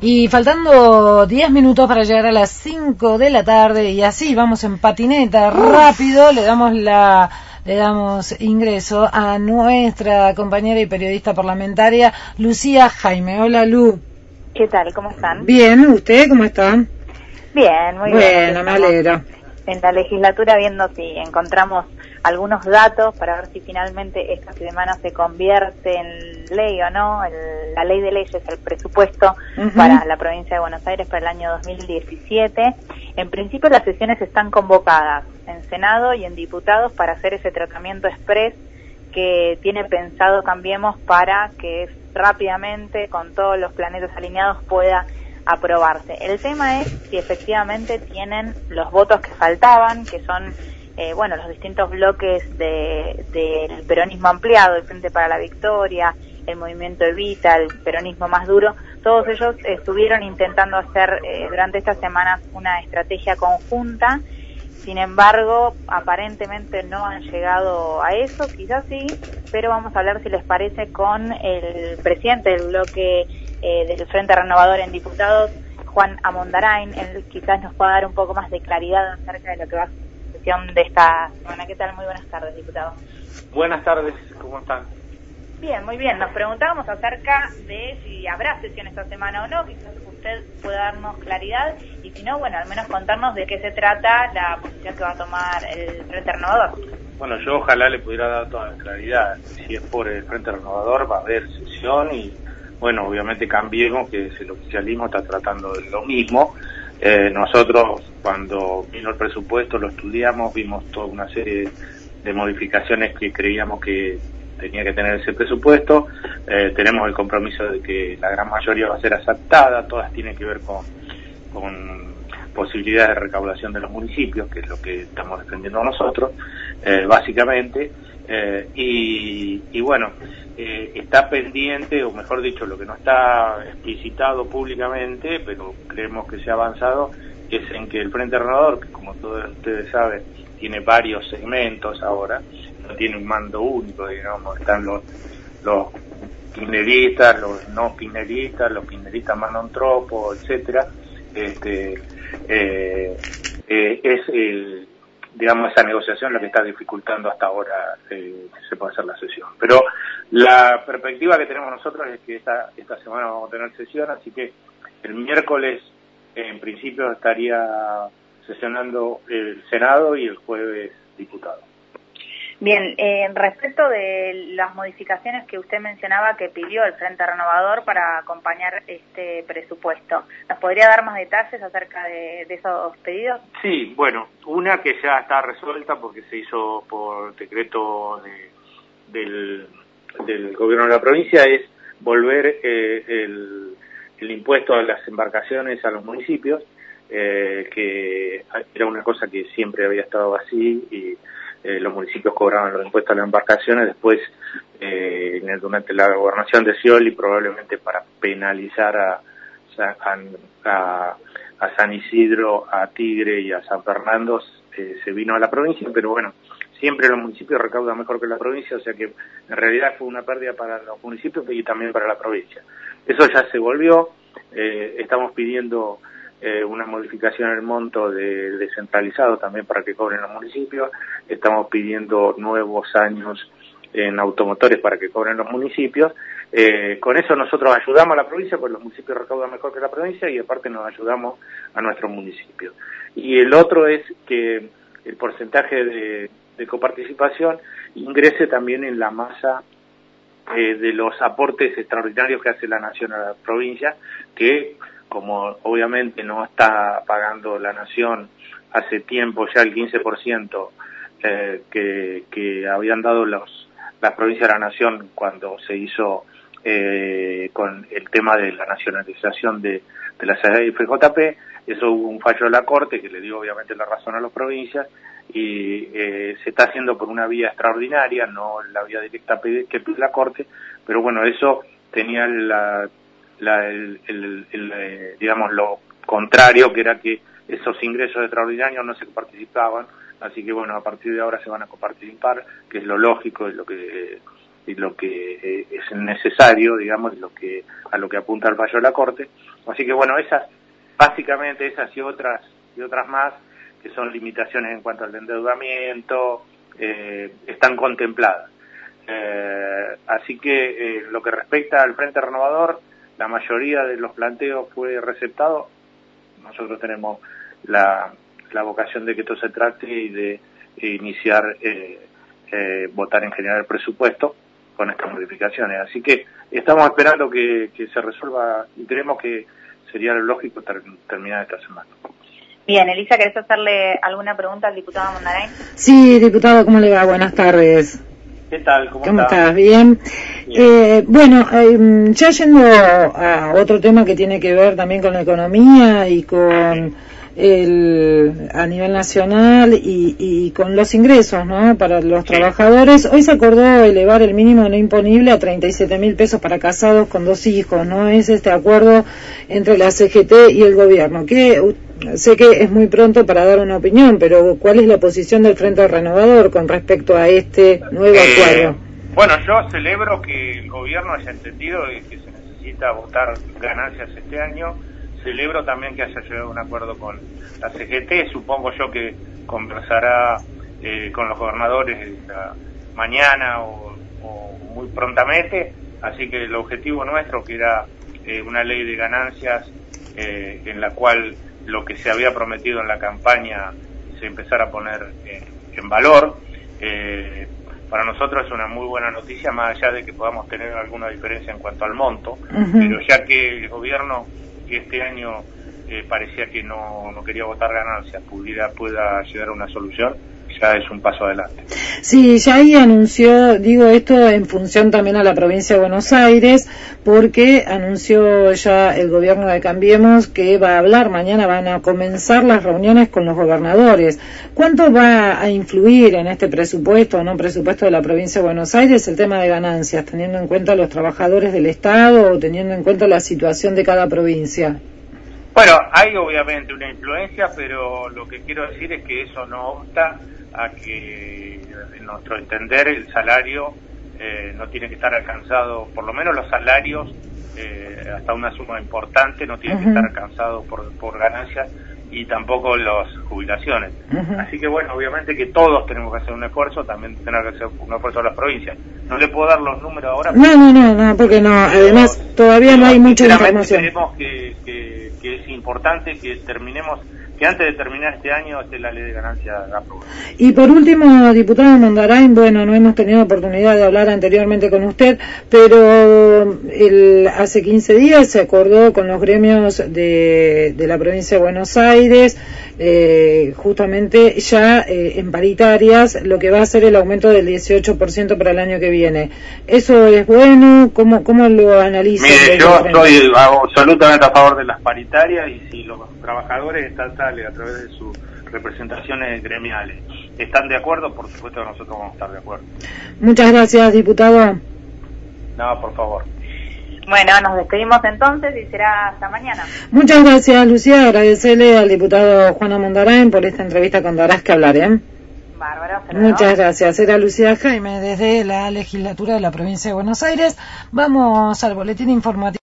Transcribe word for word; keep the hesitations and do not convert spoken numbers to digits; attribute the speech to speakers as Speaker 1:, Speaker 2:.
Speaker 1: Y faltando diez minutos para llegar a las cinco de la tarde, y así vamos en patineta rápido, le damos la le damos ingreso a nuestra compañera y periodista parlamentaria, Lucía Jaime. Hola, Lu.
Speaker 2: ¿Qué tal? ¿Cómo están?
Speaker 1: Bien, ¿usted cómo está?
Speaker 2: Bien, muy
Speaker 1: bueno,
Speaker 2: bien.
Speaker 1: Bueno, me alegro.
Speaker 2: En la legislatura viendo si encontramos algunos datos para ver si finalmente esta semana se convierte en ley o no. El, la ley de leyes, el presupuesto uh-huh. para la provincia de Buenos Aires para el año dos mil diecisiete. En principio las sesiones están convocadas en Senado y en diputados para hacer ese tratamiento express que tiene pensado Cambiemos para que rápidamente, con todos los planetas alineados, pueda aprobarse. El tema es si efectivamente tienen los votos que faltaban, que son eh, bueno los distintos bloques de del peronismo ampliado, el Frente para la Victoria, el Movimiento Evita, el peronismo más duro. Todos ellos estuvieron intentando hacer eh, durante estas semanas una estrategia conjunta. Sin embargo, aparentemente no han llegado a eso, quizás sí, pero vamos a hablar, si les parece, con el presidente del bloque eh, del Frente Renovador en Diputados, Juan Amondarain. Él quizás nos pueda dar un poco más de claridad acerca de lo que va a ser la sesión de esta semana. ¿Qué tal? Muy buenas tardes, diputado.
Speaker 3: Buenas tardes, ¿cómo están?
Speaker 2: Bien, muy bien. Nos preguntábamos acerca de si habrá sesión esta semana o no. Quizás usted pueda darnos claridad y si no, bueno, al menos contarnos de qué se trata la posición que va a tomar el Frente Renovador.
Speaker 3: Bueno, yo ojalá le pudiera dar toda la claridad. Si es por el Frente Renovador va a haber sesión y, bueno, obviamente Cambiemos, que es el oficialismo, está tratando de lo mismo. Eh, nosotros, cuando vino el presupuesto, lo estudiamos, vimos toda una serie de modificaciones que creíamos que tenía que tener ese presupuesto. Eh, tenemos el compromiso de que la gran mayoría va a ser aceptada, todas tienen que ver con, con posibilidades de recaudación de los municipios, que es lo que estamos defendiendo nosotros, eh, básicamente, eh, y, y bueno, eh, está pendiente, o mejor dicho, lo que no está explicitado públicamente, pero creemos que se ha avanzado, es en que el Frente Renovador, que como todos ustedes saben, tiene varios segmentos ahora, no tiene un mando único, digamos, están los los kirchneristas, los no kirchneristas, los kirchneristas más non troppo, etcétera. Este, eh, eh, es el, digamos, esa negociación la que está dificultando hasta ahora eh, que se pueda hacer la sesión. Pero la perspectiva que tenemos nosotros es que esta esta semana vamos a tener sesión, así que el miércoles en principio estaría sesionando el Senado y el jueves diputado.
Speaker 2: Bien, eh, respecto de las modificaciones que usted mencionaba que pidió el Frente Renovador para acompañar este presupuesto, ¿nos podría dar más detalles acerca de, de esos pedidos? Sí,
Speaker 3: bueno, una que ya está resuelta porque se hizo por decreto de, del, del gobierno de la provincia, es volver eh, el, el impuesto a las embarcaciones a los municipios, eh, que era una cosa que siempre había estado así y Eh, los municipios cobraban los impuestos a las embarcaciones, después eh, en el, durante la gobernación de Scioli, probablemente para penalizar a, a, a, a San Isidro, a Tigre y a San Fernando, eh, se vino a la provincia, pero bueno, siempre los municipios recaudan mejor que la provincia, o sea que en realidad fue una pérdida para los municipios y también para la provincia. Eso ya se volvió, eh, estamos pidiendo Eh, una modificación en el monto de descentralizado también para que cobren los municipios, estamos pidiendo nuevos años en automotores para que cobren los municipios, eh, con eso nosotros ayudamos a la provincia, pues los municipios recaudan mejor que la provincia y aparte nos ayudamos a nuestros municipios. Y el otro es que el porcentaje de, de coparticipación ingrese también en la masa eh, de los aportes extraordinarios que hace la Nación a la provincia, que como obviamente no está pagando la Nación hace tiempo ya el quince por ciento eh, que, que habían dado los, las provincias de la Nación cuando se hizo eh, con el tema de la nacionalización de, de la F J P, eso hubo un fallo de la Corte que le dio obviamente la razón a las provincias y eh, se está haciendo por una vía extraordinaria, no la vía directa que pide la Corte, pero bueno, eso tenía la La, el, el, el, el, digamos, lo contrario, que era que esos ingresos extraordinarios no se participaban, así que bueno, a partir de ahora se van a coparticipar, que es lo lógico, es lo que y lo que eh, es necesario, digamos, lo que a lo que apunta el fallo de la Corte. Así que bueno, esas, básicamente esas y otras y otras más, que son limitaciones en cuanto al endeudamiento, eh, están contempladas. Eh, así que eh, lo que respecta al Frente Renovador, la mayoría de los planteos fue receptado. Nosotros tenemos la, la vocación de que esto se trate y de iniciar, eh, eh, votar en general el presupuesto con estas modificaciones. Así que estamos esperando que, que se resuelva y creemos que sería lo lógico ter, terminar esta semana.
Speaker 2: Bien, Elisa, ¿querés hacerle alguna pregunta al diputado Mondarain?
Speaker 1: Sí, diputado, ¿cómo le va? Buenas tardes.
Speaker 3: ¿Qué tal? ¿Cómo,
Speaker 1: ¿Cómo
Speaker 3: está?
Speaker 1: estás? ¿Bien?
Speaker 3: Bien.
Speaker 1: Eh, bueno, eh, ya yendo a otro tema que tiene que ver también con la economía y con el a nivel nacional y, y con los ingresos, ¿no?, para los trabajadores. Hoy se acordó elevar el mínimo no imponible a treinta y siete mil pesos para casados con dos hijos, ¿no? Es este acuerdo entre la C G T y el gobierno, que sé que es muy pronto para dar una opinión, pero ¿cuál es la posición del Frente Renovador con respecto a este nuevo
Speaker 3: Eh,
Speaker 1: acuerdo?
Speaker 3: Bueno, yo celebro que el gobierno haya entendido que se necesita votar ganancias este año. Celebro también que haya llegado a un acuerdo con la C G T. Supongo yo que conversará eh, con los gobernadores la mañana o, o muy prontamente. Así que el objetivo nuestro, que era eh, una ley de ganancias eh, en la cual lo que se había prometido en la campaña se empezara a poner en, en valor, eh, para nosotros es una muy buena noticia, más allá de que podamos tener alguna diferencia en cuanto al monto. Uh-huh. Pero ya que el gobierno, que este año eh, parecía que no, no quería votar ganancias, pudiera pueda llegar a una solución, ya es un paso adelante.
Speaker 1: Sí, ya ahí anunció, digo esto en función también a la provincia de Buenos Aires, porque anunció ya el gobierno de Cambiemos que va a hablar, mañana van a comenzar las reuniones con los gobernadores. ¿Cuánto va a influir en este presupuesto o no presupuesto de la provincia de Buenos Aires el tema de ganancias, teniendo en cuenta a los trabajadores del Estado o teniendo en cuenta la situación de cada provincia?
Speaker 3: Bueno, hay obviamente una influencia, pero lo que quiero decir es que eso no obsta a que, en nuestro entender, el salario eh, no tiene que estar alcanzado, por lo menos los salarios, eh, hasta una suma importante, no tienen uh-huh. que estar alcanzados por, por ganancias, y tampoco las jubilaciones. Uh-huh. Así que bueno, obviamente que todos tenemos que hacer un esfuerzo, también tenemos que hacer un esfuerzo a las provincias. No le puedo dar los números ahora.
Speaker 1: No, no, no, no, porque no, además pero, todavía no hay mucha información.
Speaker 3: Creemos que, que, que es importante que terminemos, que antes de terminar este año esté la ley de ganancias aprobada.
Speaker 1: Y por último, diputado Mondarain, bueno, no hemos tenido oportunidad de hablar anteriormente con usted, pero el, hace quince días se acordó con los gremios de, de la provincia de Buenos Aires, eh, justamente ya eh, en paritarias, lo que va a ser el aumento del dieciocho por ciento para el año que viene. ¿Eso es bueno? ¿Cómo, cómo lo analiza?
Speaker 3: Mire, yo estoy absolutamente a favor de las paritarias, y si los trabajadores estatales, a través de sus representaciones gremiales, están de acuerdo, por supuesto que nosotros vamos a estar de acuerdo.
Speaker 1: Muchas gracias, diputado.
Speaker 3: No, por favor.
Speaker 2: Bueno, nos despedimos entonces y será hasta mañana.
Speaker 1: Muchas gracias, Lucía. Agradecerle al diputado Juan Mondarain por esta entrevista con Darás que hablar, ¿eh?
Speaker 2: Bárbaro.
Speaker 1: Muchas gracias. Era Lucía Jaime desde la legislatura de la provincia de Buenos Aires. Vamos al boletín informativo.